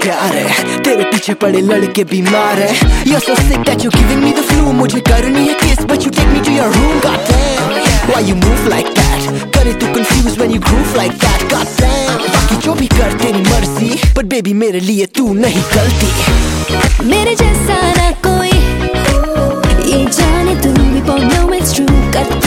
प्यार है, तेरे पीछे पड़े लड़के बीमार है। You're so sick that you're giving me the flu, मुझे करनी है kiss but you take me to your room. God damn, why you move like that? करे तू confused when you groove like that. God damn, बाकी जो भी कर तेरी मर्जी, but baby मेरे लिए तू नहीं गलती। मेरे जैसा ना कोई, ये जाने तू भी, but know it's true।